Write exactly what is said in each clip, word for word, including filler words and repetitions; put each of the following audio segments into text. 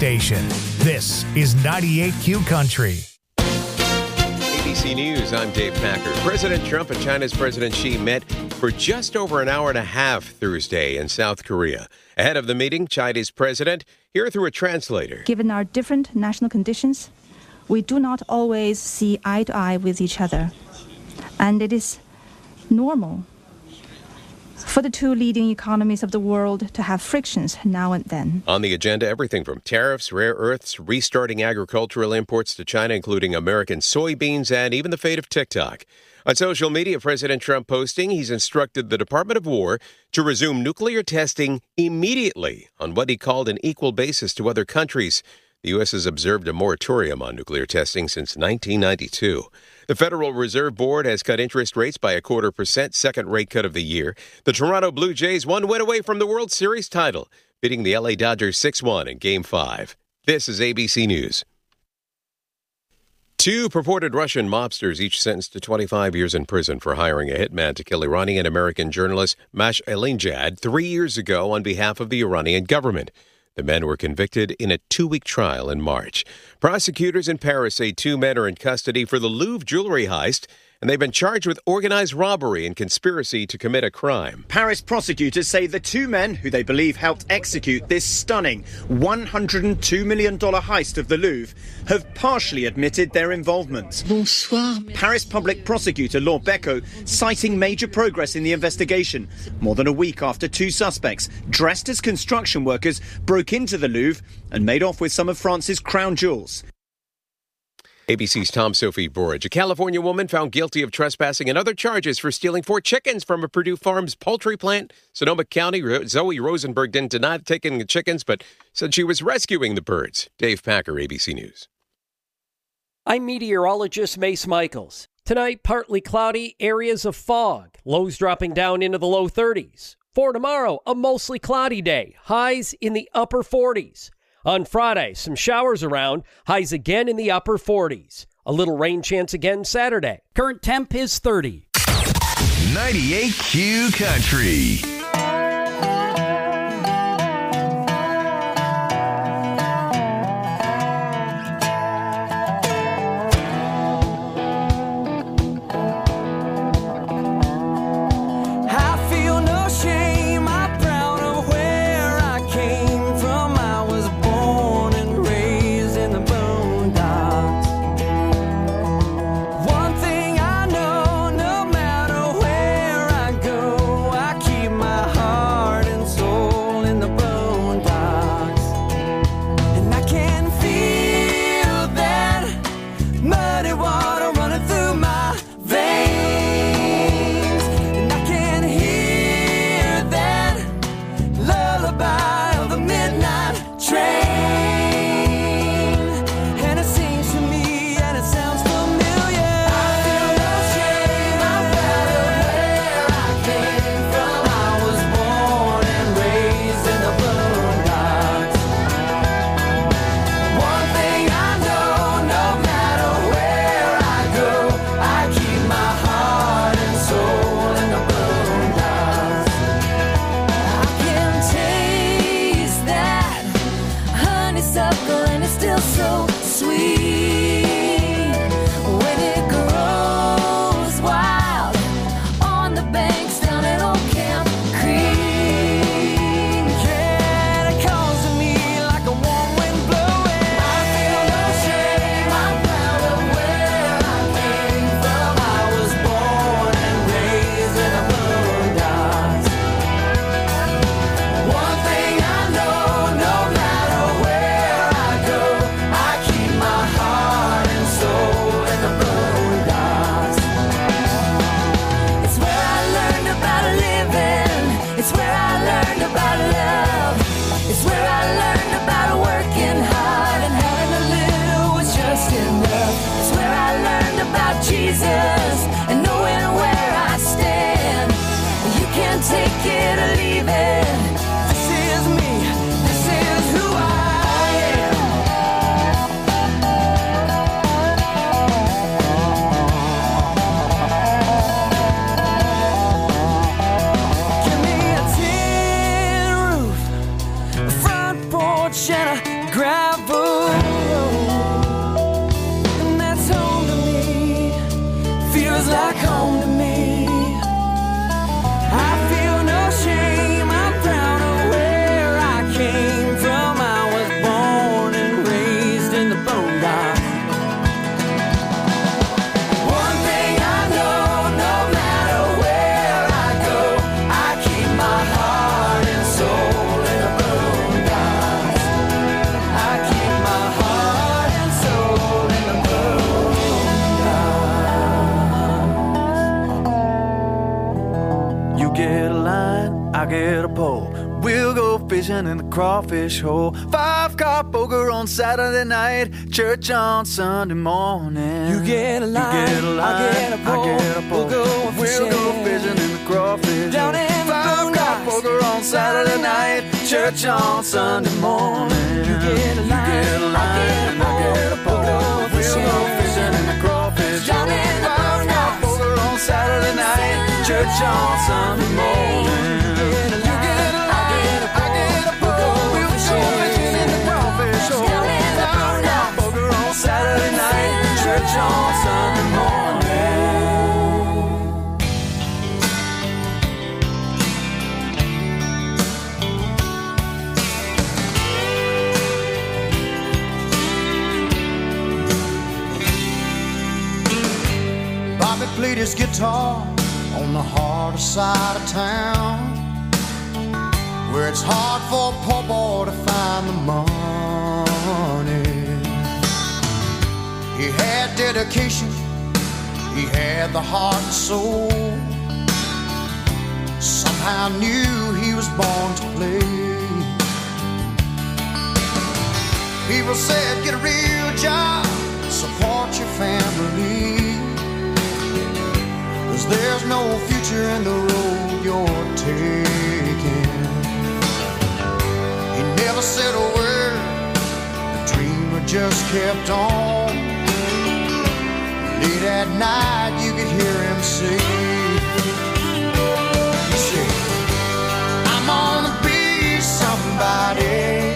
station. This is ninety-eight Q Country. A B C News, I'm Dave Packer. President Trump and China's President Xi met for just over an hour and a half Thursday in South Korea. Ahead of the meeting, Chinese president, here through a translator. Given our different national conditions, we do not always see eye to eye with each other. And it is normal for the two leading economies of the world to have frictions now and then. On the agenda, everything from tariffs, rare earths, restarting agricultural imports to China, including American soybeans, and even the fate of TikTok. On social media, President Trump posting he's instructed the Department of War to resume nuclear testing immediately on what he called an equal basis to other countries. The U S has observed a moratorium on nuclear testing since nineteen ninety-two. The Federal Reserve Board has cut interest rates by a quarter percent, second rate cut of the year. The Toronto Blue Jays one win away from the World Series title, beating the L A Dodgers six one in Game five. This is A B C News. Two purported Russian mobsters, each sentenced to twenty-five years in prison for hiring a hitman to kill Iranian-American journalist Mash Elinjad three years ago on behalf of the Iranian government. The men were convicted in a two-week trial in March. Prosecutors in Paris say two men are in custody for the Louvre jewelry heist, and they've been charged with organized robbery and conspiracy to commit a crime. Paris prosecutors say the two men, who they believe helped execute this stunning one hundred two million dollars heist of the Louvre, have partially admitted their involvement. Bonsoir. Paris public prosecutor Laure Becot citing major progress in the investigation, more than a week after two suspects, dressed as construction workers, broke into the Louvre and made off with some of France's crown jewels. A B C's Tom Sophie Borage. A California woman found guilty of trespassing and other charges for stealing four chickens from a Purdue Farms poultry plant. Sonoma County, Zoe Rosenberg didn't deny taking the chickens, but said she was rescuing the birds. Dave Packer, A B C News. I'm meteorologist Mace Michaels. Tonight, partly cloudy, areas of fog. Lows dropping down into the low thirties. For tomorrow, a mostly cloudy day. Highs in the upper forties. On Friday, some showers around, highs again in the upper forties. A little rain chance again Saturday. Current temp is thirty. ninety-eight Q Country. One thing I know, no matter where I go, I keep my heart We'll go fishing in the crawfish hole. Five-car poker on Saturday night. Church on Sunday morning. You get a line, you get a line I get a pole. I get a pole. We'll go fishing. We'll go fishing in the crawfish down hole. in the Five-car poker on Saturday night. Church on Sunday morning. You get a line, you get a line I get a pole. I get a pole. We'll go We'll go fishing in the crawfish hole. Five-car poker on Saturday night. Church on Sunday morning. Saturday night, church on Sunday morning. Bobby played his guitar on the harder side of town, where it's hard for a poor boy to find the money. He had dedication, he had the heart and soul. Somehow knew he was born to play. People said, get a real job, support your family, 'cause there's no future in the road you're taking. He never said a word, the dreamer just kept on. Late at night you could hear him say, he said, I'm gonna be somebody.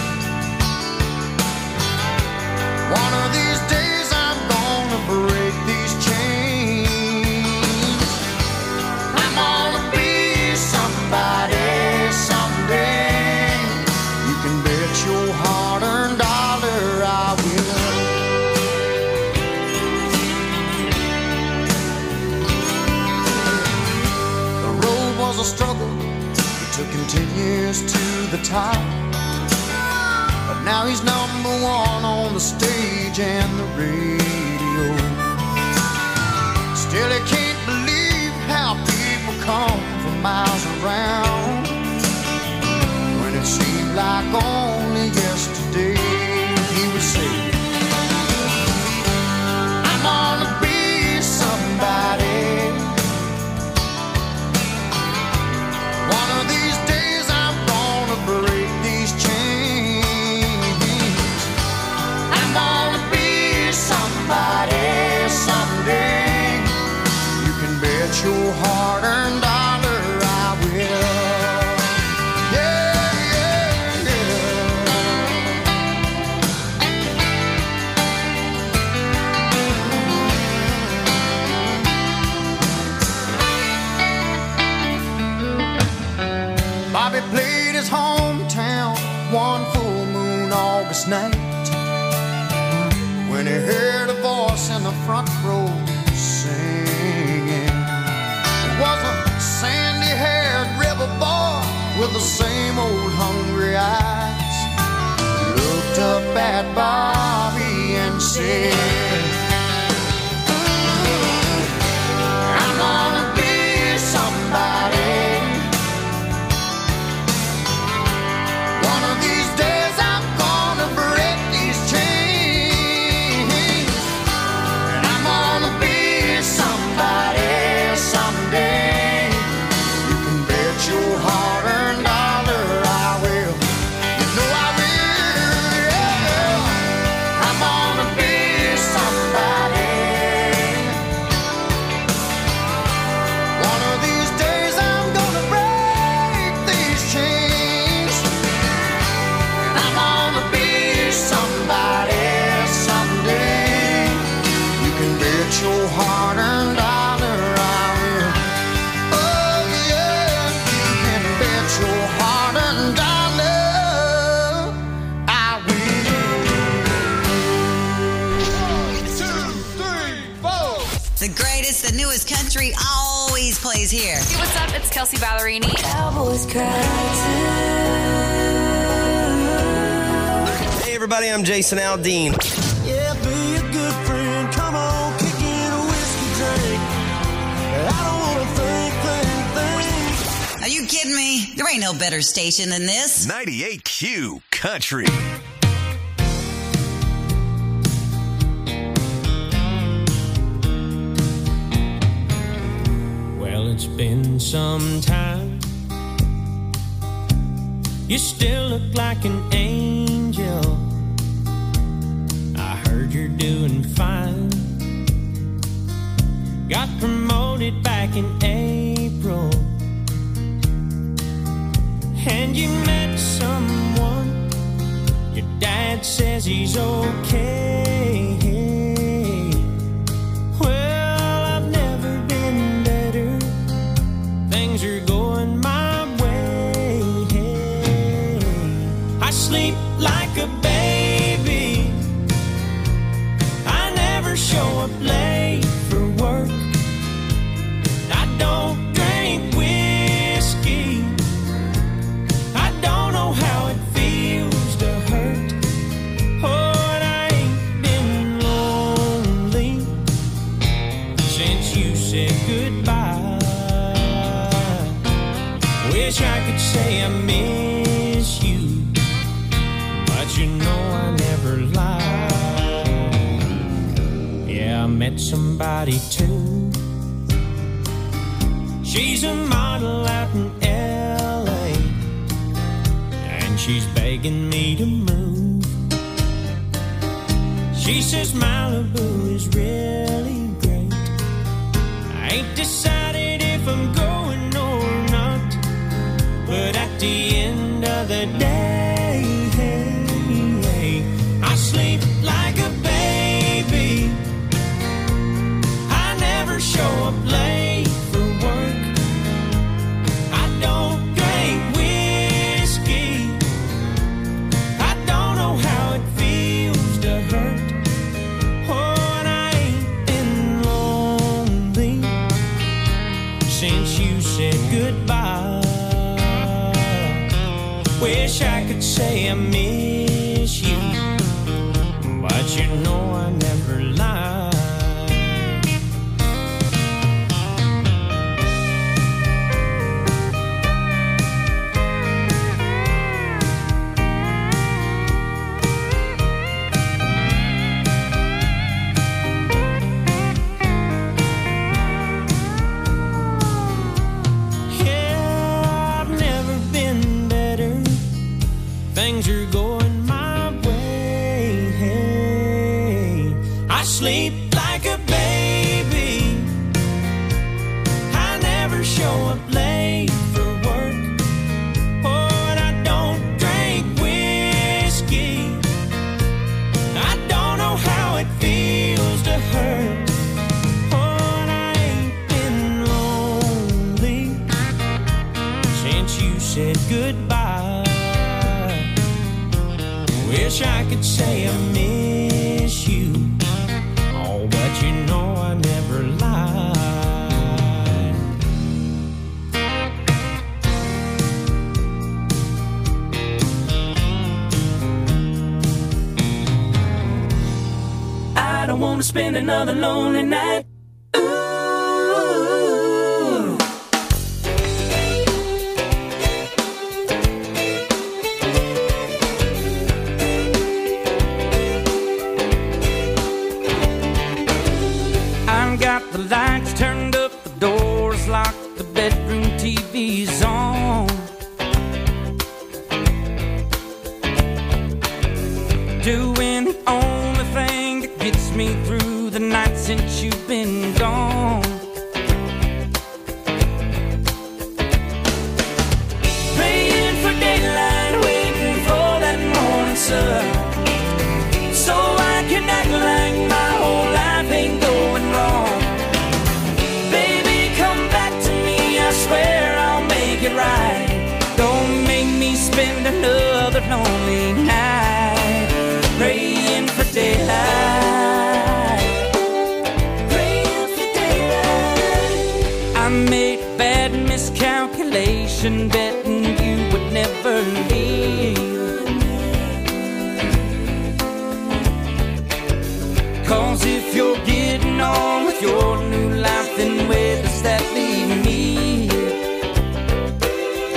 One of these days I'm gonna break these chains. I'm gonna be somebody someday. You can bet your hard-earned dollar I will. A struggle, it took him ten years to the top, but now he's number one on the stage and the radio. Still he can't believe how people come from miles around, when it seemed like only yesterday he would say, I'm gonna be somebody. One of these days I'm gonna break these chains. I'm gonna be somebody someday. You can bet your hard-earned dollar I will. Yeah, yeah, yeah. Bobby played his hometown one full moon August night, when he heard a voice in the front row singing. It was a sandy-haired rebel boy with the same old hungry eyes. He looked up at Bobby and said, I'm gonna be somebody. One of these days I'm gonna break these chains, and I'm gonna be somebody someday. You can bet your hard-earned dollar I will. You know I will, yeah. I'm gonna be somebody. One of these days I'm gonna break these chains, and I'm gonna be somebody someday. You can bet your hard-earned dollar I will. Oh yeah, you can bet your hard-earned dollar I will. The greatest, the newest country always plays here. Hey, what's up? It's Kelsey Ballerini. Cowboys cry Hey everybody, I'm Jason Aldean. Yeah, be a good friend. Come on, kick in a whiskey drink. I don't wanna think, think, think. Are you kidding me? There ain't no better station than this. ninety-eight Q Country. Well, it's been some time. You still look like an angel. I heard you're doing fine. Got promoted back in April. And you met someone. Your dad says he's okay. Well, I've never been better. Things are going my way. I sleep like a baby. I never show up late for work. I don't drink whiskey. I don't know how it feels to hurt. Oh, and I ain't been lonely since you said goodbye. Wish I could say I miss you, but you know I never lie. Yeah, I met somebody too. She's a model out in L A, and she's begging me to move. She says Malibu is really great. I ain't decided if I'm going or not, but at the end of the day, I sleep like a baby. I never show up late for work. I don't drink whiskey. I don't know how it feels to hurt. Oh, and I ain't been lonely since you said goodbye. Wish I could say I miss you, but you know I never lie. Yeah, I've never been better. Things are going my way. I sleep like a baby. I never show up late for work. Oh, and I don't drink whiskey. I don't know how it feels to hurt. Oh, and I ain't been lonely since you said goodbye. Wish I could say I miss you, oh, but you know I never lie. I don't want to spend another lonely night. Ooh. I've got the lights turned up, the doors locked, the bedroom T V's on. Doing the only thing that gets me through the night since you've been gone. Praying for daylight, waiting for that morning sun, so I can act like my whole life ain't going wrong. Baby, come back to me, I swear I'll make it right. Don't make me spend another lonely night praying for daylight. Praying for daylight. I made a bad miscalculation, betting you would never leave. Cause if you're getting on with your new life, then where does that leave me?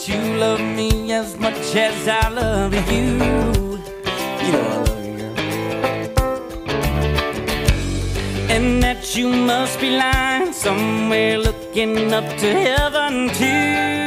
that you love me as much as I love you. You know I love you, girl. And that you must be lying somewhere looking up to heaven too.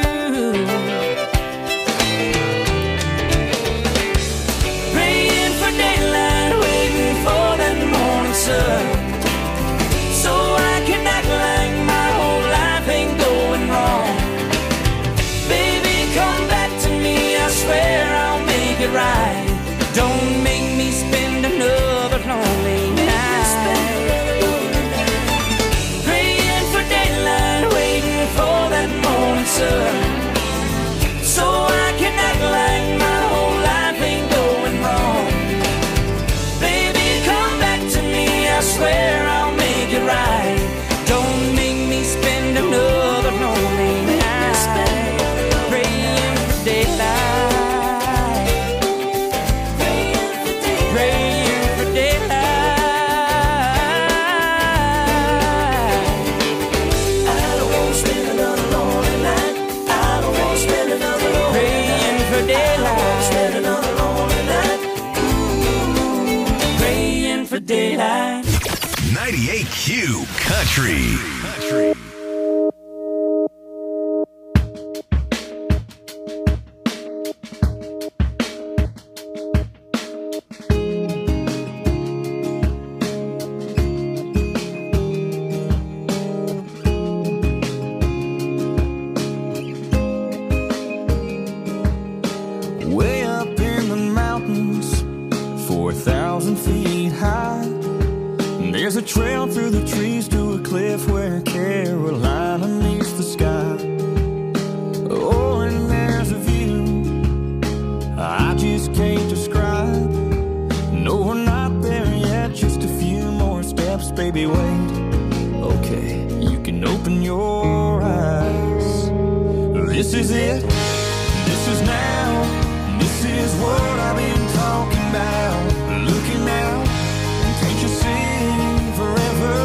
Praying for daylight, waiting for that morning sun, so I can act like my whole life ain't going wrong. Baby, come back to me, I swear I'll make it right. Don't make me spend another lonely night. Praying for daylight, waiting for that morning sun, so I can act like my whole life ain't going wrong. Baby, come back to me, I swear I'll make it right. Don't make me spend another lonely night. Praying for daylight, praying for daylight. I don't want to spend another lonely night. I don't want to spend another lonely night. Praying for daylight. I don't want to spend another lonely night. Ooh, praying for daylight. ninety-eight Q Country. Country. Way up in the mountains, four thousand feet high, there's a trail through the trees to a cliff where Carolina meets the sky. Oh, and there's a view I just can't describe. No, we're not there yet, just a few more steps, baby, wait. Okay, you can open your eyes. This is it, this is now, this is what I've been talking about. Looking out, can't you see forever?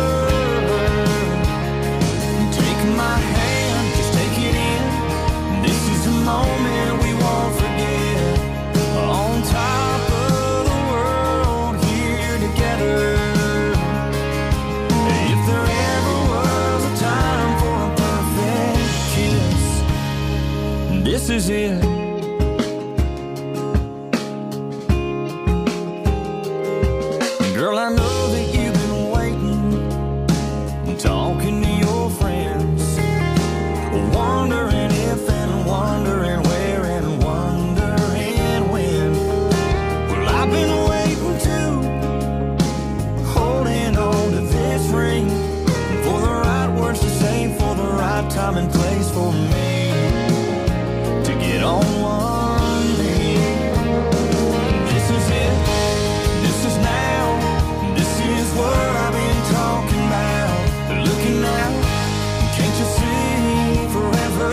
Take my hand, just take it in. This is a moment we won't forget. On top of the world, here together. If there ever was a time for a perfect kiss, this is it. Girl, I know that you've been waiting, talking to your friends, wondering if and wondering where and wondering when. Well, I've been waiting too, holding on to this ring, for the right words to say, for the right time and place for me to get on one knee. This is it, this is now. This is what I've been talking about. Looking out, can't you see forever?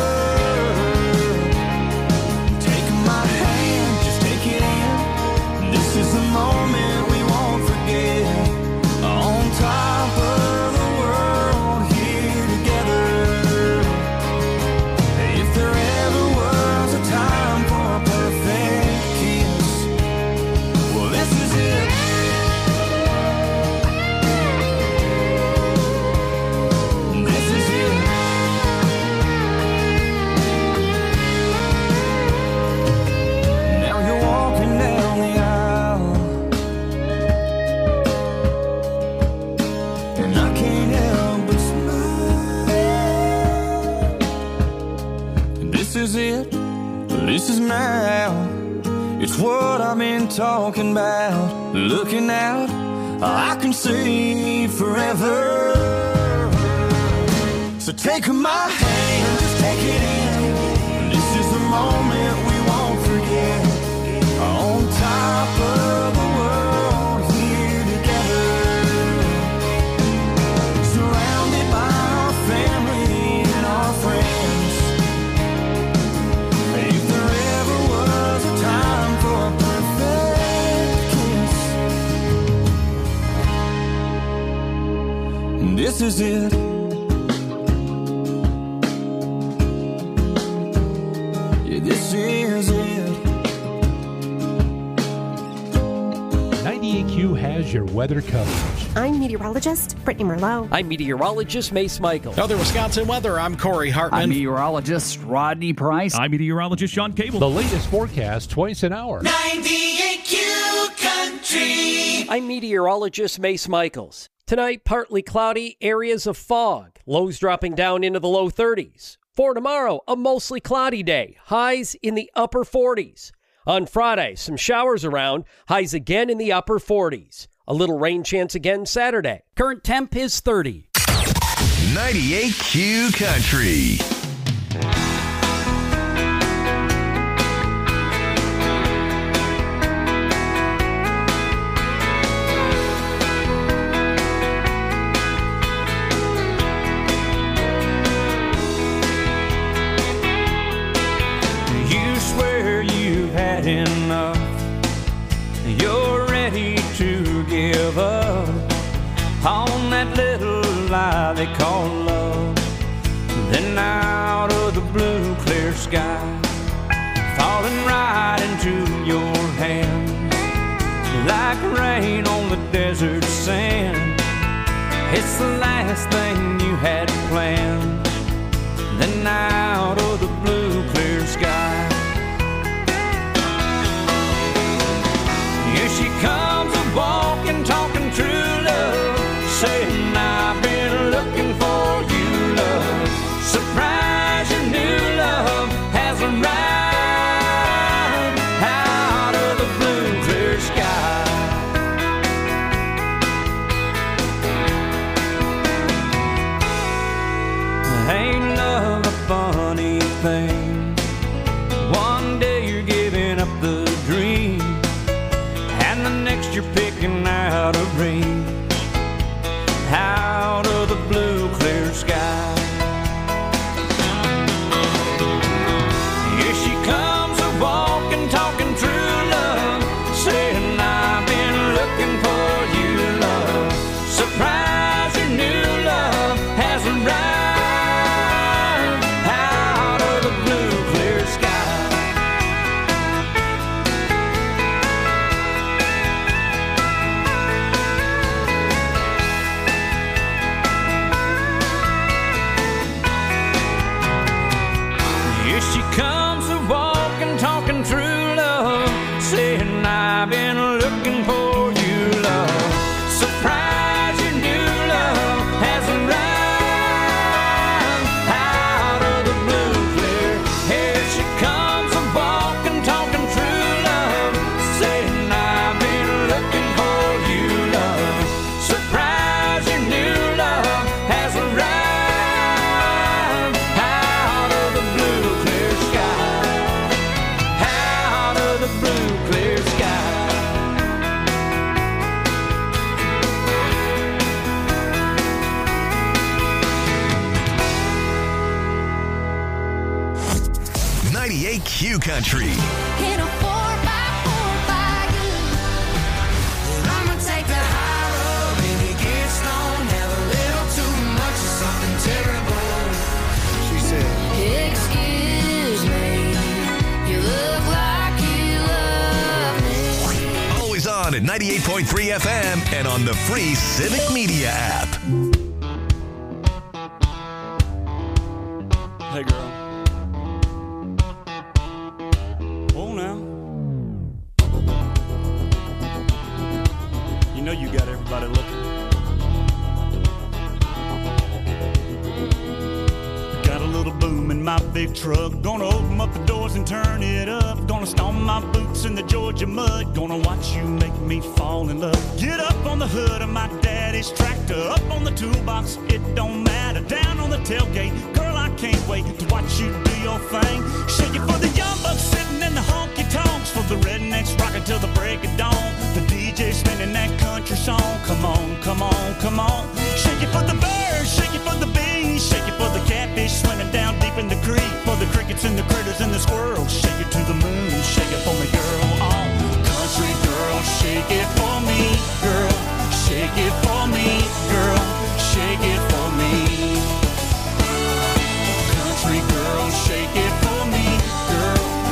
Take my hand, just take it in. This is the moment we won't forget. On top of the world, here together. If there ever was a time for a perfect kiss, well, this is it. This is it. Now you're walking down the aisle, and I can't help but smile. This is it. This is now. It's what I've been talking about. Looking out, I can see forever. So take my hand, just take it in. This is the moment we won't forget. On top of the world, here together. Surrounded by our family and our friends. If there ever was a time for a perfect kiss, this is it. this is it. ninety-eight Q has your weather coverage. I'm meteorologist Brittany Merlot. I'm meteorologist Mace Michaels. Other Wisconsin weather, I'm Corey Hartman. I'm meteorologist Rodney Price. I'm meteorologist Sean Cable. The latest forecast twice an hour. ninety-eight Q Country. I'm meteorologist Mace Michaels. Tonight, partly cloudy, areas of fog. Lows dropping down into the low thirties. For tomorrow, a mostly cloudy day. Highs in the upper forties. On Friday, some showers around, highs again in the upper forties. A little rain chance again Saturday. Current temp is thirty. ninety-eight Q Country. You swear you've had enough. You're ready to give up on that little lie they call love. Then out of the blue clear sky, falling right into your hands, like rain on the desert sand. It's the last thing you had planned. Then out of the blue clear sky, here she comes a walking, talking true love, saying I've been looking for you, love. Surprise, your new love has arrived out of the blue clear sky. Ain't love a funny thing? One day you're giving up the dream, and the next you're picking out a ring out of the blue clear sky. Here she comes a walking, talking true love, saying I've been looking for you, love. Surprise, your new love has arrived out of the blue clear sky. Here she comes a walking, talking true love, saying I've been looking for you, love. Surprise, your new love has arrived out of the blue clear. Here she comes a walking, talking true love, saying I've been looking for you, love. Surprise, your new love has arrived out of the blue clear sky, out of the blue clear sky. ninety-eight Q Country. In a four by four by you. I'ma take the high road and it gets long. Have a little too much of something terrible. She said, excuse me, you look like you love me. Always on at ninety-eight point three F M and on the free Civic Media app. Hey, girl. Oh, now. You know you got everybody looking. Got a little boom in my big truck. Gonna open up the doors and turn it up. Gonna stomp my boots in the Georgia mud. Gonna watch you make me fall in love. Get up on the hood of my daddy's tractor. Up on the toolbox, it don't matter. Down on the tailgate, girl, I can't wait to watch you do your thing. Shake it for the young bucks sitting in the honky tonks, for the rednecks rocking till the break of dawn. The D J spinning that country song. Come on, come on, come on. Shake it for the birds, shake it for the bees, shake it for the catfish swimming down deep in the creek, for the crickets and the critters and the squirrels. Shake it to the moon, shake it for me, girl. Oh, country girl, shake it for me, girl. Shake it for me, girl. Shake it for me. Country girl, shake it for me, girl.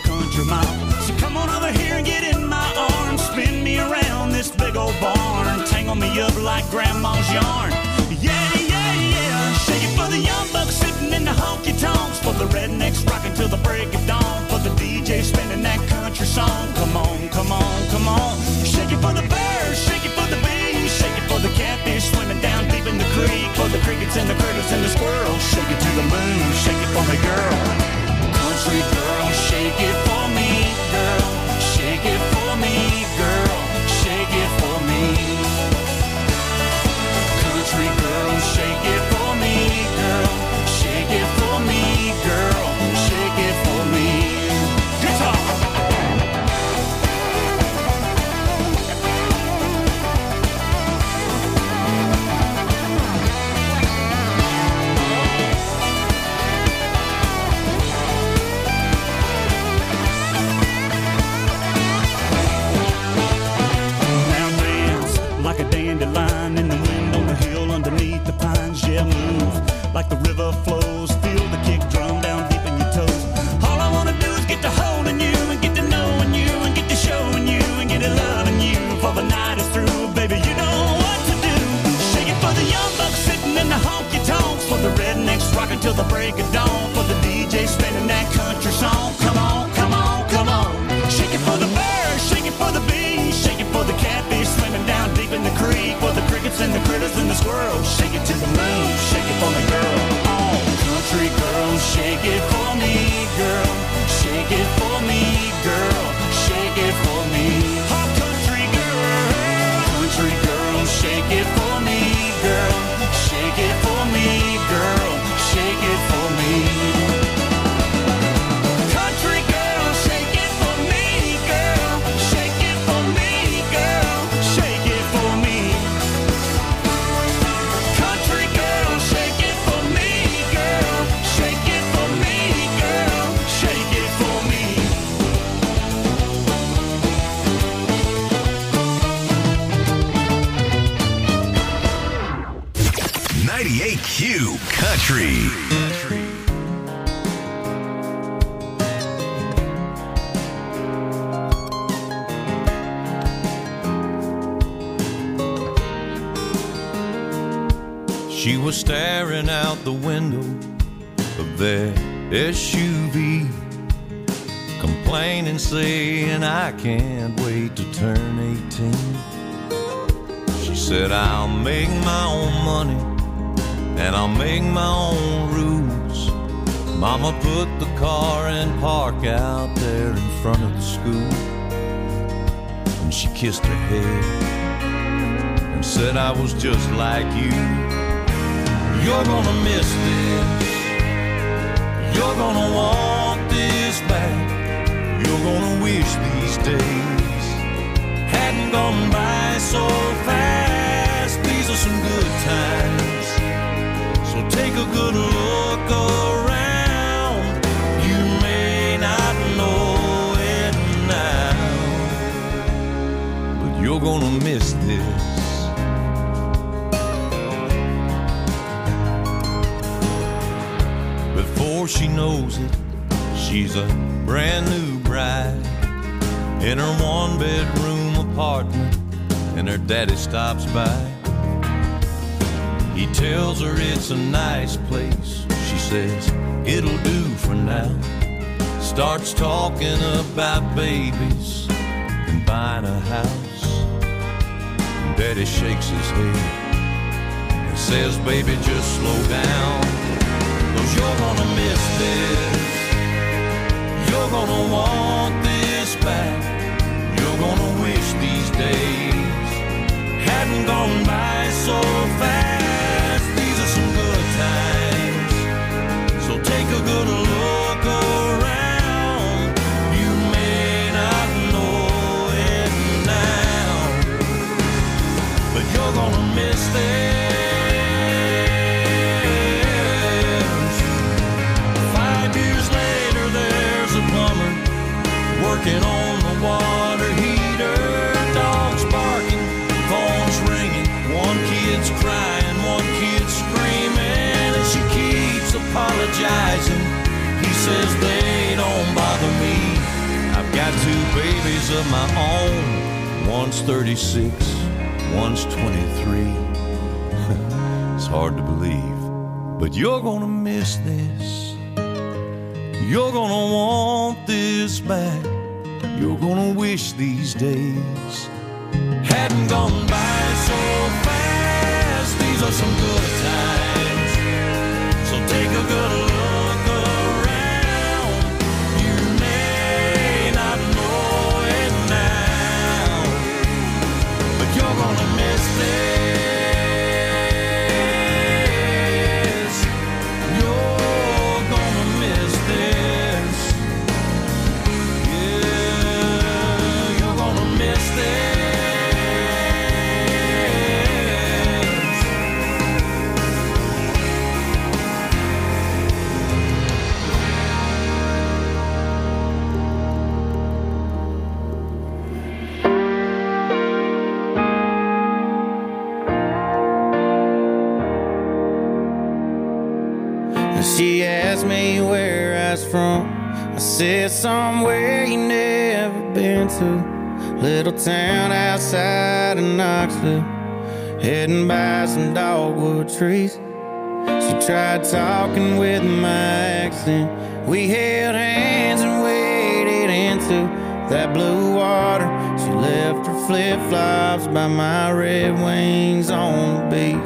country mile. So come on over here and get in my arms, spin me around this big old barn, tangle me up like grandma's yarn. Yeah, yeah, yeah. Shake it for the young bucks sitting in the honky tonks, for the rednecks rocking till the break of dawn, for the D J spinning that country song. Come on, come on, come on. Shake it for the birds, shake it for the bees, shake it for the catfish swimming down deep in the creek, for the crickets and the critters and the squirrels. Shake it to the moon, shake it for me, girl. Country girl, shake it for me, girl. Shake it for me, girl. Shake it for me. Country girl, shake it for me, girl. Shake it for me, girl. Shake it for me. Guitar. Like a dandelion in the wind on the hill underneath the pines. Yeah, move like the river flows. Feel the kick drum down deep in your toes. All I wanna do is get to holding you and get to knowing you and get to showing you and get to loving you. For the night is through, baby, you know what to do. Shake it for the young bucks sitting in the honky tonks, for the rednecks rocking till the break of dawn, for the D J spinning that country song. Come on, come on, come on. Shake it for the birds, shake it for the bees, shake it for the catfish swimming down deep in the creek, for the crickets and the critters and the squirrels. Shake it to the moon, shake it for me, girl. Oh, country girl, shake it for me, girl. Shake it for me, girl. Shake it for me. Oh, country girl, country girl, shake it for me, girl. Shake it for me, girl. Shake it for me. Country girl, shake it for me, girl. Shake it for me, girl. Shake it for me. Country girl, shake it for me, girl. Shake it for me, girl. Shake it for me. ninety-eight Q Country. She was staring out the window of their S U V, complaining, saying, I can't wait to turn eighteen. She said, I'll make my own money and I'll make my own rules. Mama put the car in park out there in front of the school, and she kissed her head and said, I was just like you. You're gonna miss this. You're gonna want this back. You're gonna wish these days hadn't gone by so fast. These are some good times, so take a good look around. You may not know it now, but you're gonna miss this. Before she knows it, she's a brand new bride in her one-bedroom apartment, and her daddy stops by. He tells her it's a nice place. She says, it'll do for now. Starts talking about babies and buying a house. And daddy shakes his head and says, baby, just slow down. Cause you're gonna miss this. You're gonna want this back. You're gonna wish these days hadn't gone by so fast. These are some good times, so take a good look around. You may not know it now, but you're gonna miss this. Working on the water heater, dogs barking, phones ringing, one kid's crying, one kid's screaming, and she keeps apologizing. He says they don't bother me. days of my own. One's thirty-six, one's twenty-three. It's hard to believe, but you're gonna miss this. You're gonna want this back. You're gonna wish these days hadn't gone by so fast. These are some good times, so take a good look around. You may not know it now, but you're gonna miss this. You're gonna miss this. Yeah, you're gonna miss this. She asked me where I was from. I said somewhere you never been to. Little town outside of Knoxville, heading by some dogwood trees. She tried talking with my accent. We held hands and waded into that blue water. She left her flip-flops by my Red Wings on the beach.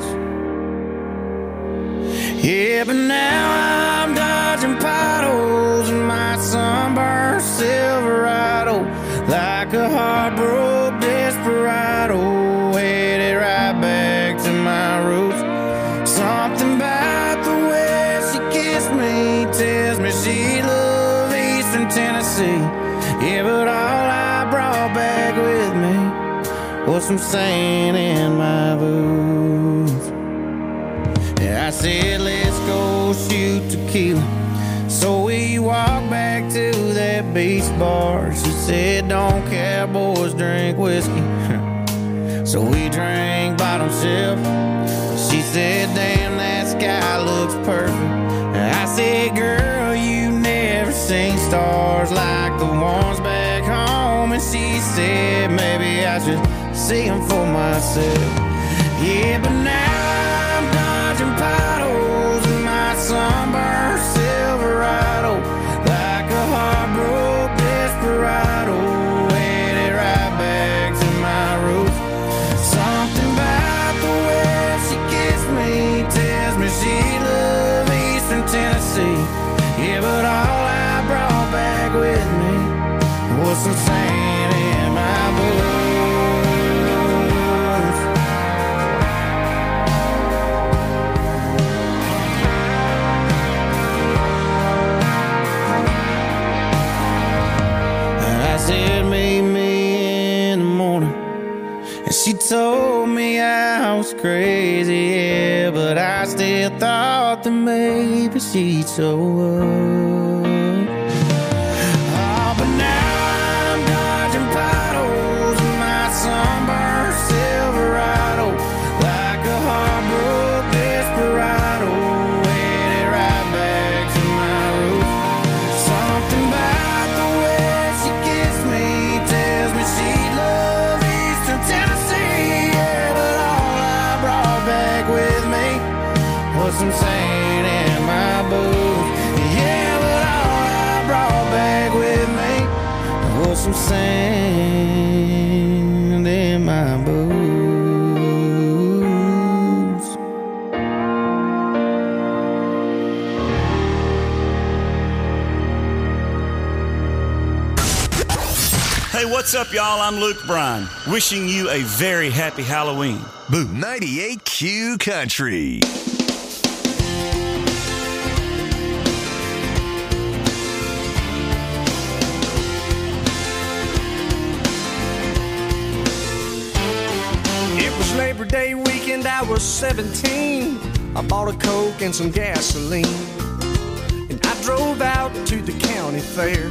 Yeah, but now I'm dodging potholes in my sunburned Silverado, like a heartbroken desperado, headed right back to my roots. Something about the way she kissed me tells me she loved Eastern Tennessee. Yeah, but all I brought back with me was some sand in my boots. I said, let's go shoot tequila. So we walked back to that beach bar. She said, don't cowboys drink whiskey? So we drank bottom shelf. She said, damn, that sky looks perfect. I said, girl, you never seen stars like the ones back home. And she said, maybe I should see them for myself. Yeah, but now I'm dodging potholes in my sunburned Silverado, like a heartbroken desperado, headed right back to my roots. Something about the way she kissed me tells me she loved Eastern Tennessee. Yeah, but all I brought back with me was some sand in my boots. Said meet me in the morning, and she told me I was crazy, yeah, but I still thought that maybe she'd show up. Oh, but now I'm dodging potholes in my sunburned Silverado, like a heartbroken desperado, headed right back to my roots. Something about the way she kissed me tells me she loved Eastern Tennessee. Yeah, but all I brought back with me was some sand in my boots. Yeah, but all I brought back with me was some sand in my boots. Hey, what's up, y'all? I'm Luke Bryan, wishing you a very happy Halloween. Boot ninety-eight Q Country. It was Labor Day weekend, I was seventeen. I bought a Coke and some gasoline, and I drove out to the county fair.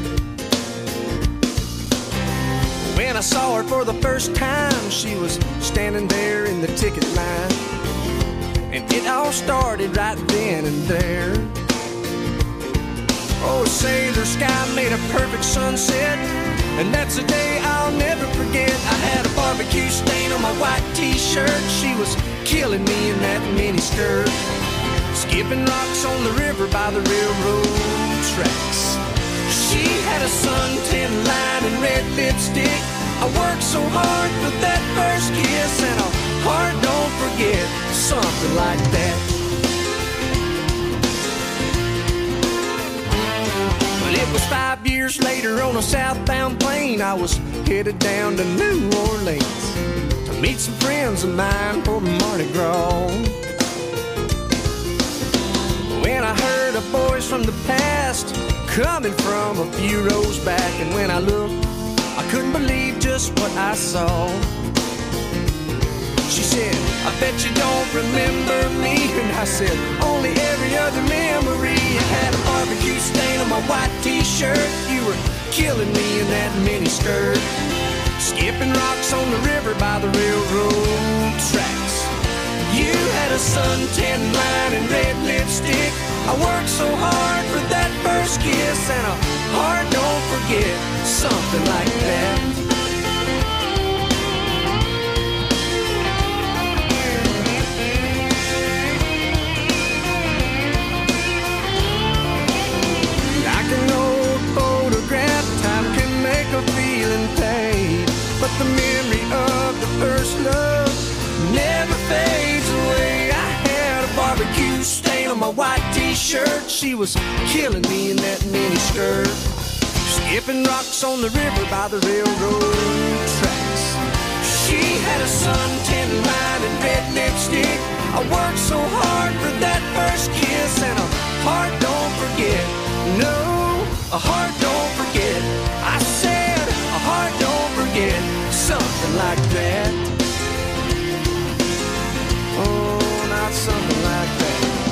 When I saw her for the first time, she was standing there in the ticket line, and it all started right then and there. Oh, say the sky made a perfect sunset, and that's a day I'll I'll never forget. I had a barbecue stain on my white t-shirt. She was killing me in that mini skirt, skipping rocks on the river by the railroad tracks. She had a suntan line and red lipstick. I worked so hard for that first kiss, and a heart don't forget, something like that. But it was five years later on a southbound plane. I was headed down to New Orleans to meet some friends of mine for Mardi Gras. When I heard a voice from the past coming from a few rows back, and when I looked, I couldn't believe just what I saw. She said, I bet you don't remember me. And I said, only every other memory. I had a barbecue stain on my white t-shirt. You were killing me in that mini skirt, skipping rocks on the river by the railroad tracks. You had a suntan line and red lipstick. I worked so hard for that first kiss, and a heart don't forget, something like that. Like an old photograph, time can make a feeling fade, but the memory of the first love never fades away. I had a barbecue stain on my white t-shirt. She was killing me in that mini skirt, skipping rocks on the river by the railroad tracks. She had a suntan line and red lipstick. I worked so hard for that first kiss, and a heart don't forget. No, a heart don't forget. I said a heart don't forget, something like that. Oh, not something like that.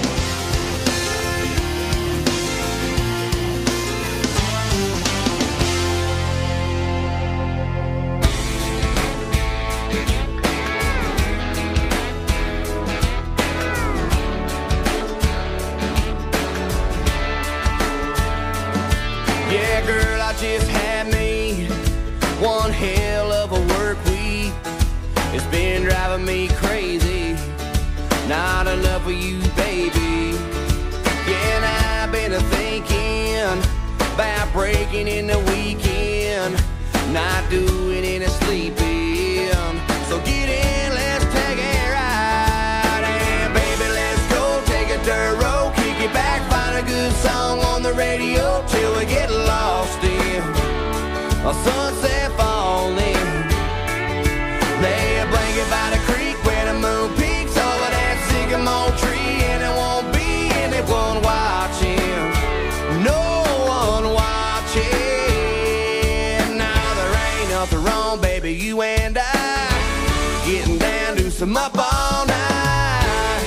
Yeah, girl, I just had me one hell of a work week. It's been driving me crazy, not enough of you, baby. Yeah, and I've been thinking about breaking in the weekend, not doing any sleeping. So get in, let's take a ride, and baby, let's go take a dirt road, kick it back, find a good song on the radio till we get lost in a sunset falling. Lay a blanket by the creek where the moon peaks over that sycamore tree, and it won't be anyone watching, no one watching. Now there ain't nothing wrong, baby, you and I getting down to some up all night.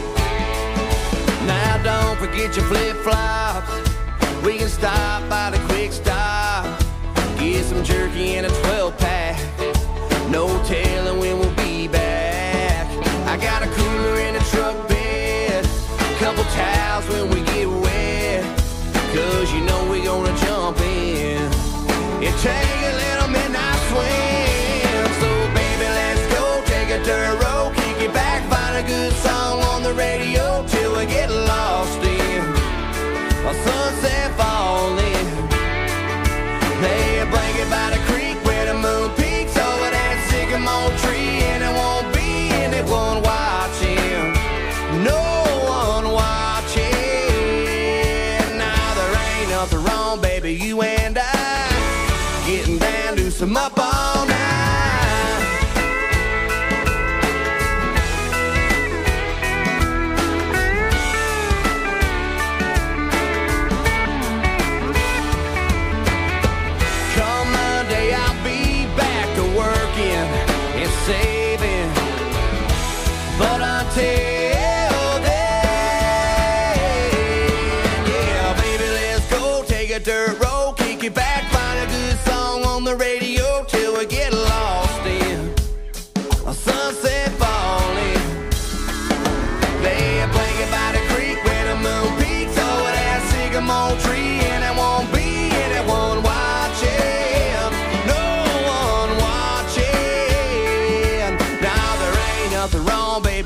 Now don't forget your flip-flops. We can stop by the quick stop, get some jerky and a twelve pack. No telling when we'll be back. I got a cooler in the truck bed, couple towels when we get wet, cause you know we gonna jump in and take a little midnight swim. So baby, let's go take a dirt road, kick it back, find a good song on the radio till we get lost in a sunset falling. Lay a blanket by the creek where the moon peaks over that sycamore tree, and it won't be anyone watching, no one watching. Now there ain't nothing wrong, baby, you and I getting down to some up all night. Saving, but until then, yeah, baby, let's go take a dirt road, kick it back, find a good song on the radio till we get lost in a sunset falling. Lay a blanket by the creek where the moon peaks over that sycamore tree, and it won't be anyone watching, no one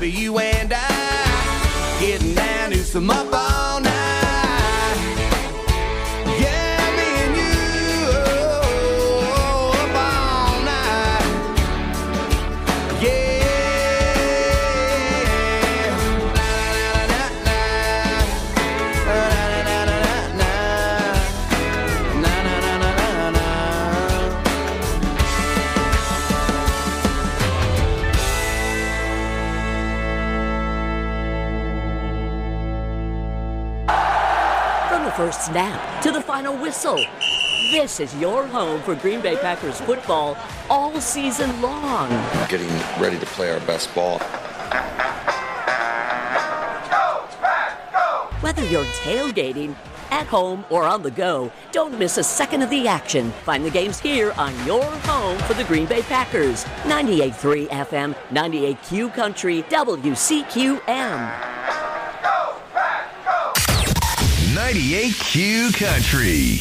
baby, you and I getting down to some up all night. Yeah, me and you oh, up all night. Yeah. Na, na, na, na, na, na, na, na, na, na, na, na. From the first snap to the final whistle, this is your home for Green Bay Packers football all season long. Getting ready to play our best ball. Whether you're tailgating, at home, or on the go, don't miss a second of the action. Find the games here on your home for the Green Bay Packers. ninety-eight point three F M, ninety-eight Q Country, W C Q M. ninety-eight Q Country.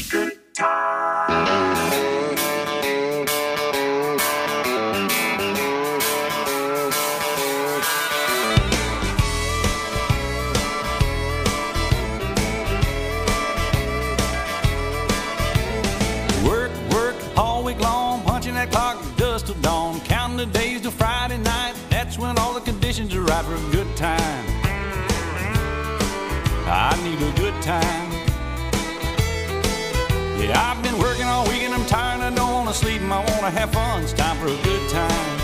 Work, work all week long, punching that clock dust till dawn, counting the days till Friday night. That's when all the conditions are right for a good time. I need a good time. Yeah, I've been working all week and I'm tired. I don't want to sleep and I want to have fun. It's time for a good time.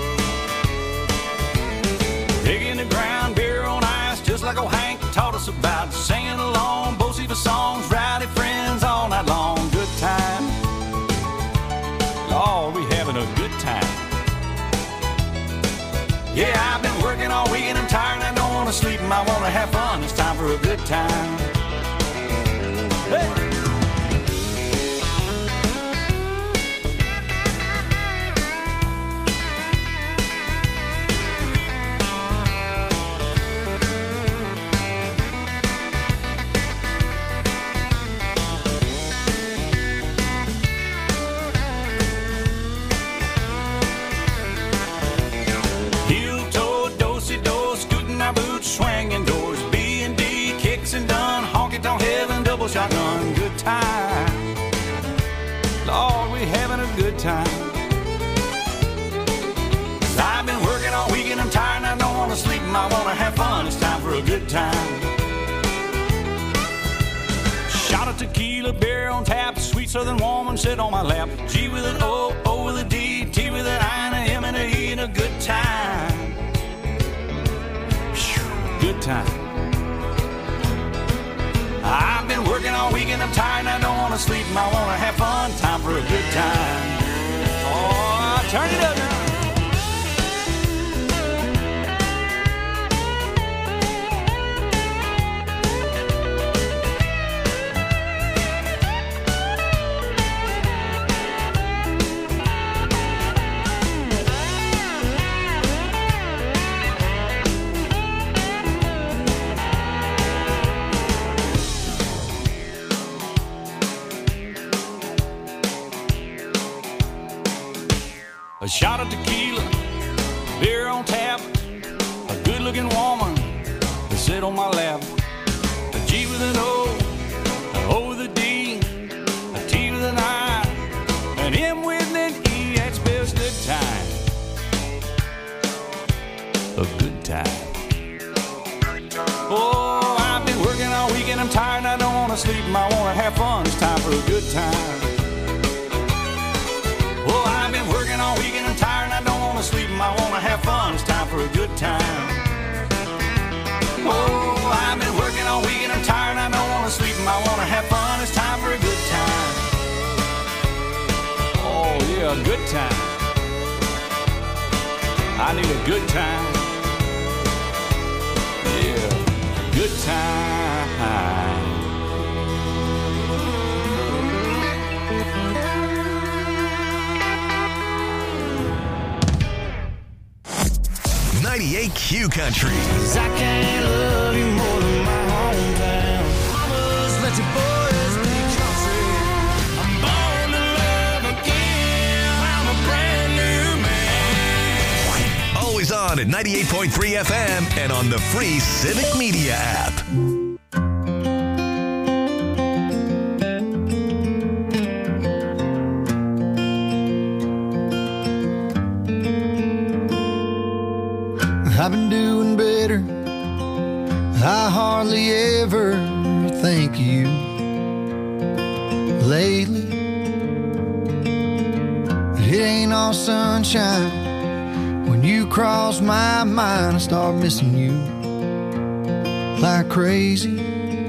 Digging the ground, beer on ice, just like old Hank taught us about. Singing along, both the songs, rowdy friends all night long. Good time. Lord, we having a good time. Yeah, I've been working all week and I'm tired. I don't want to sleep and I want to have fun. It's time for a good time. Hey! Swinging doors, B and D, kicks and done, honky-tonk heaven, double shotgun, good time. Lord, we having a good time. Cause I've been working all week and I'm tired and I don't want to sleep and I want to have fun. It's time for a good time. Shot of tequila, beer on tap, sweet southern woman sit on my lap. G with an O, O with a D, T with an I and a M and a E and a good time. Good time. I've been working all week and I'm tired and I don't want to sleep and I want to have fun. Time for a good time. Oh, turn it up now. A shot of tequila, beer on tap, a good-looking woman to sit on my lap. A G with an O, an O with a D, a T with an I, an M with an E, that spells good time. A good time. Oh, I've been working all week and I'm tired and I don't want to sleep and I want to have fun. It's time for a good time. Oh, I've been working all week and I'm tired and I don't want to sleep and I want to have fun. It's time for a good time. Oh, I've been working all week and I'm tired and I don't want to sleep and I want to have fun. It's time for a good time. Oh, yeah, a good time. I need a good time. Yeah, good time. ninety-eight Q Country. Cause I can't love you more than my hometown. Mamas, let your boys be country. I'm born to love again. I'm a brand new man. Always on on at ninety-eight point three F M and on the free Civic Media app. I've been doing better. I hardly ever think of you lately. It ain't all sunshine. When you cross my mind, I start missing you like crazy.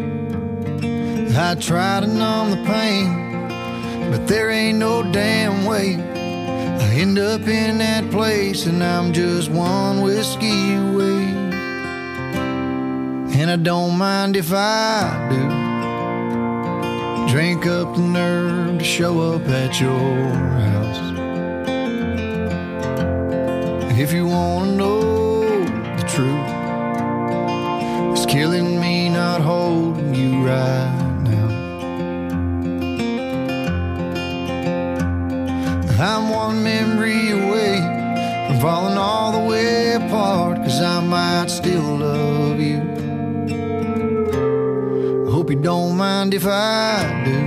I try to numb the pain, but there ain't no damn way. I end up in that place and I'm just one whiskey away. And I don't mind if I do. Drink up the nerve to show up at your house. If you wanna know the truth, it's killing me not holding you right now. I'm one memory away from falling all the way apart, 'cause I might still love you. I hope you don't mind if I do.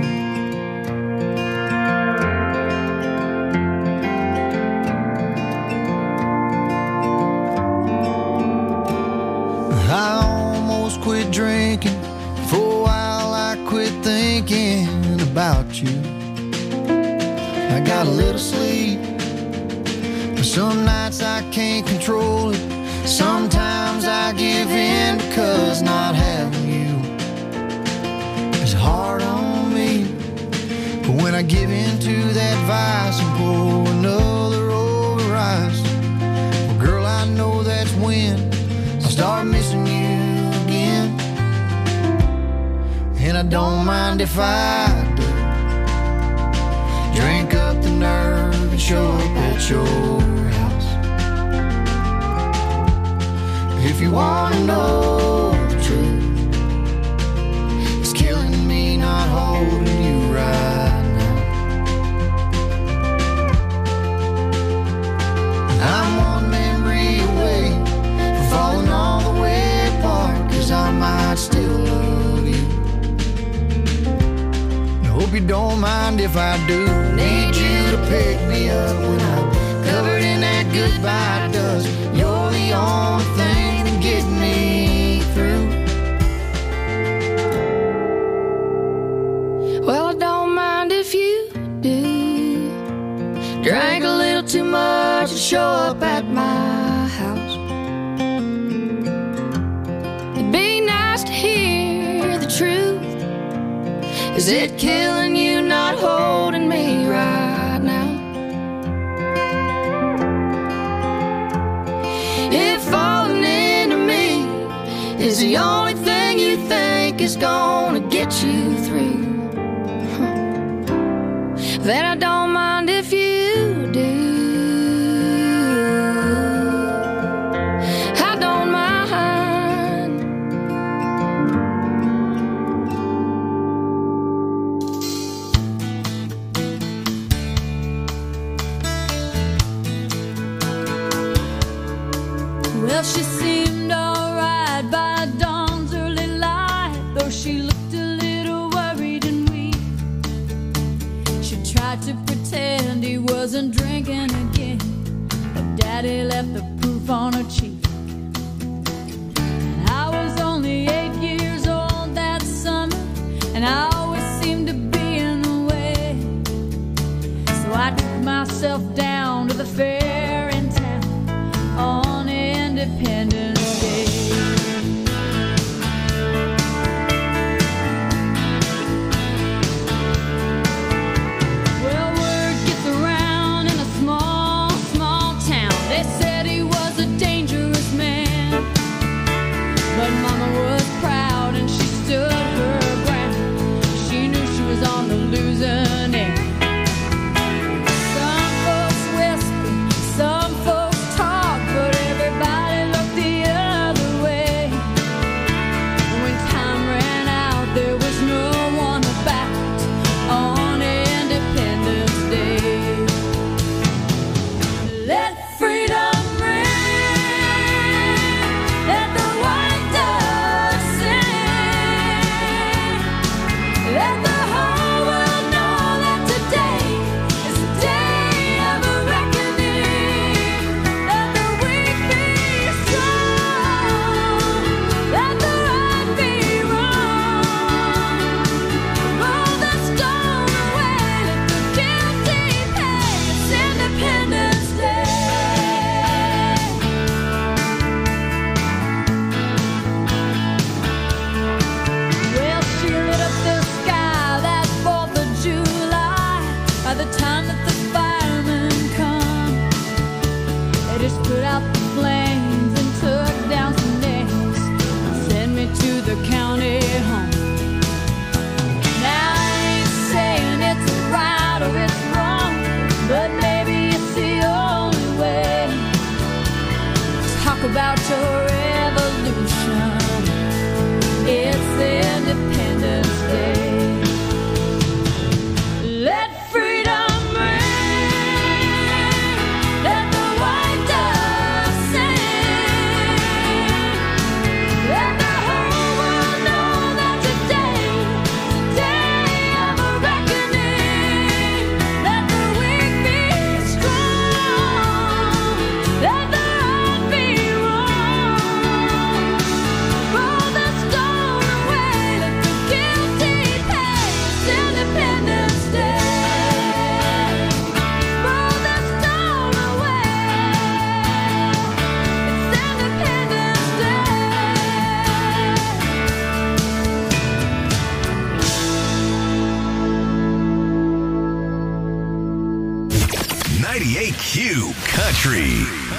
I almost quit drinking. For a while I quit thinking about you. I got a little sleep, but some nights I can't control it. Sometimes I give in because not having you is hard on me. But when I give in to that vice and pour another over ice, well girl, I know that's when I start missing you again. And I don't mind if I do. Drink up the nerve and show up at your house. If you wanna know the truth, it's killing me not holding you right now. I'm one memory away from falling all the way apart, 'cause I might still love you. I hope you don't mind if I do. Need you to pick me up when I'm covered in that goodbye dust. You're the only thing that gets me through. Well, I don't mind if you do. Drank a little too much and show up at my house. It'd be nice to hear the truth. Is it killing you not holding me right now? If falling into me is the only thing you think is gonna get you through, then I don't mind if you do. I don't mind. Well, she seemed alright by dawn's early light, though she looked a little worried and weak. She tried to pretend he wasn't drinking again, but Daddy left the proof on her cheek. And I was only eight years old that summer, and I always seemed to be in the way. So I took myself down to the fair in town on Independence Day. Well, word gets around in a small, small town. They said he was a dangerous man, but Mama was proud and she stood her ground. She knew she was on the losing end. Some folks whisper, some folks talk, but everybody looked the Q Country.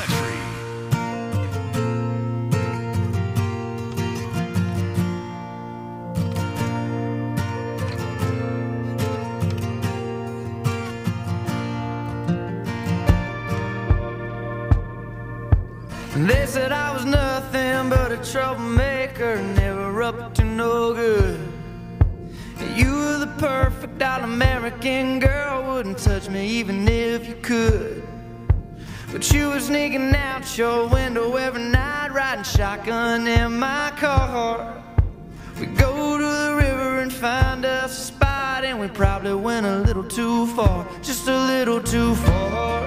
They said I was nothing but a troublemaker, never up to no good. You were the perfect all-American girl, wouldn't touch me even if you could. But you were sneaking out your window every night, riding shotgun in my car. We go to the river and find us a spot, and we probably went a little too far, just a little too far.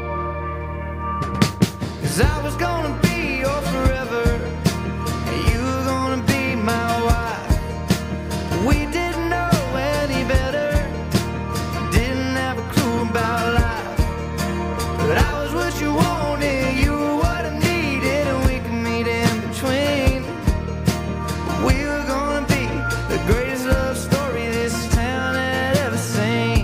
'Cause I was gonna be your forever, and you were gonna be my wife. We didn't know any better, didn't have a clue about life. But I was what you wanted, you were what I needed, and we could meet in between. We were gonna be the greatest love story this town had ever seen.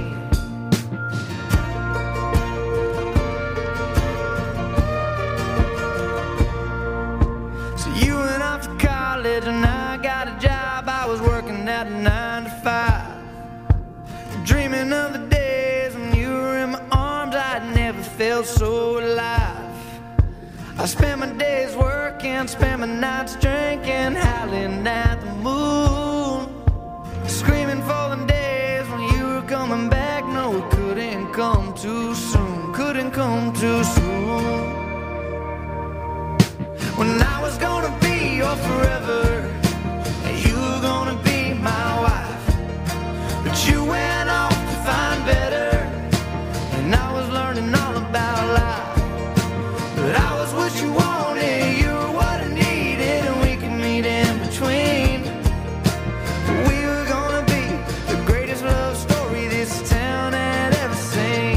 So you went off to college and I got a job. I was working at a nine to five, dreaming of the days when you were in my arms. I'd never felt so alive. I spent my days working, spent my nights drinking, howling at the moon, screaming for the days when you were coming back. No, it couldn't come too soon, couldn't come too soon. When I was gonna be your forever, and you were gonna be my wife. But you went off to find better, and I was learning all about life. But I was what you wanted, you were what I needed, and we could meet in between. We were gonna be the greatest love story this town had ever seen.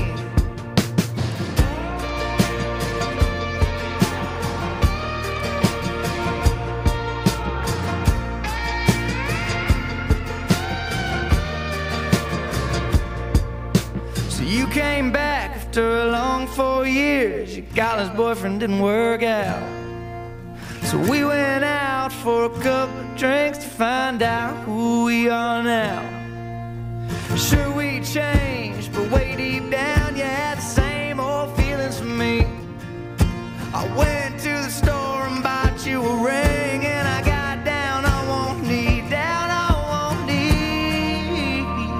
So you came back after a long four years. Your college boyfriend didn't work out, so we went out for a couple of drinks to find out who we are now. Sure, we changed, but way deep down you had the same old feelings for me. I went to the store and bought you a ring, and I got down on one knee, down on one knee.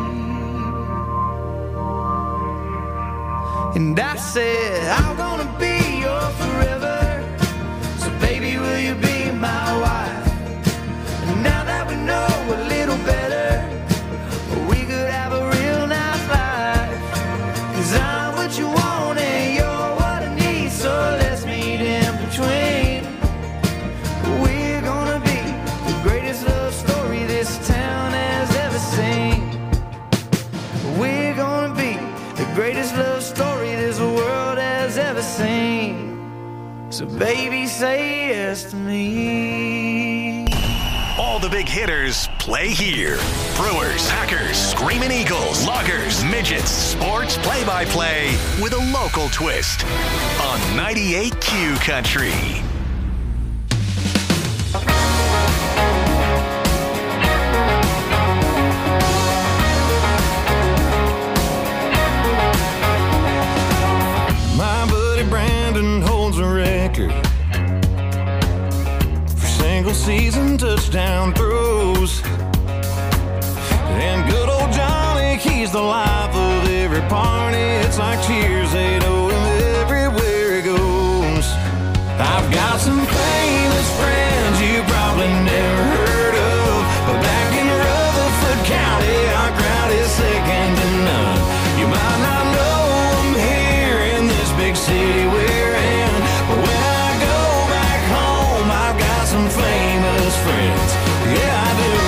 And I said, I'm gonna be your forever, so baby, will you be my wife? And now that we know a little better, we could have a real nice life. 'Cause I'm what you want and you're what I need, so let's meet in between. We're gonna be the greatest love story this town has ever seen. We're gonna be the greatest love story this world has ever seen. So baby, say yes to me. All the big hitters play here. Brewers, Packers, Screaming Eagles, Loggers, Midgets, sports play-by-play with a local twist on ninety-eight Q Country. My buddy Brandon holds a record for single season touchdown throws. And good old Johnny, he's the life of every party. It's like cheers, they know him everywhere he goes. I've got some famous friends you probably never heard of, but back in Rutherford County, our crowd is second to none. You might not know them here in this big city we're in, but when I go back home, I've got some famous friends. Yeah, I do.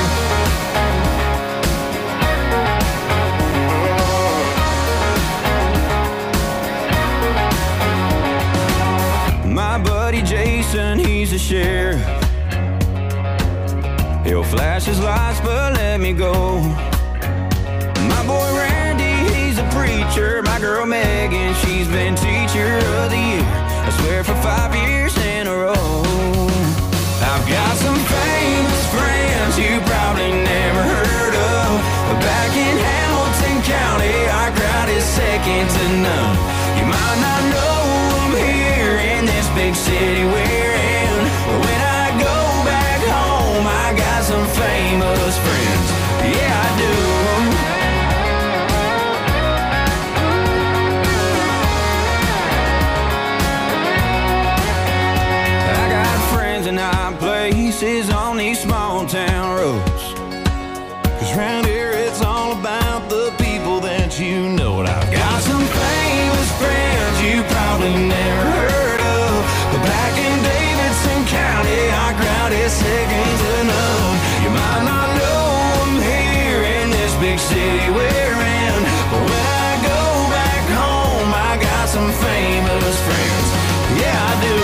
My buddy Jason, he's a sheriff. He'll flash his lights, but let me go. My boy Randy, he's a preacher. teacher. My girl Megan, she's been teacher of the year, I swear for five years in a row. I've got some famous friends you probably never heard of. Back in Hamilton County, our crowd is second to none. You might not know them here in this big city we're in, but when I go back home, I got some famous friends. Yeah, I do. In high places on these small town roads, 'cause round here it's all about the people that you know. And I've got some famous friends you probably never heard of, but back in Davidson County, our crowd is second to none. You might not know them here in this big city we're in, but when I go back home, I got some famous friends. Yeah, I do.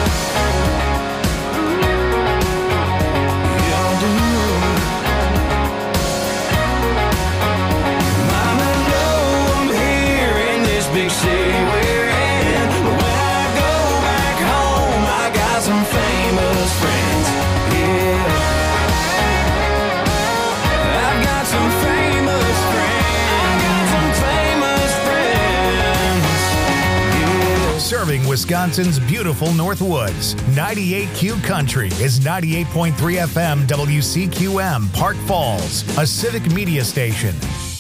Big city we're in, but when I go back home, I got some famous friends. Yeah, I've got some famous friends. I've got some famous friends. Yeah. Serving Wisconsin's beautiful Northwoods, ninety-eight Q Country is ninety-eight point three F M W C Q M, Park Falls, a civic media station.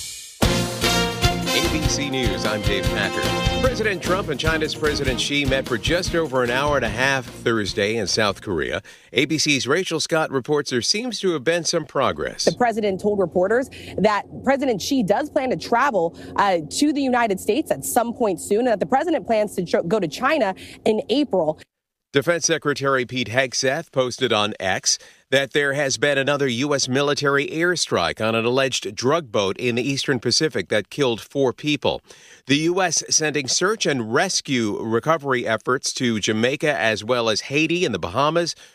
A B C News, I'm Dave Packer. President Trump and China's President Xi met for just over an hour and a half Thursday in South Korea. A B C's Rachel Scott reports there seems to have been some progress. The president told reporters that President Xi does plan to travel uh, to the United States at some point soon, and that the president plans to tr- go to China in April. Defense Secretary Pete Hegseth posted on X that there has been another U S military airstrike on an alleged drug boat in the Eastern Pacific that killed four people. The U S sending search and rescue recovery efforts to Jamaica as well as Haiti and the Bahamas,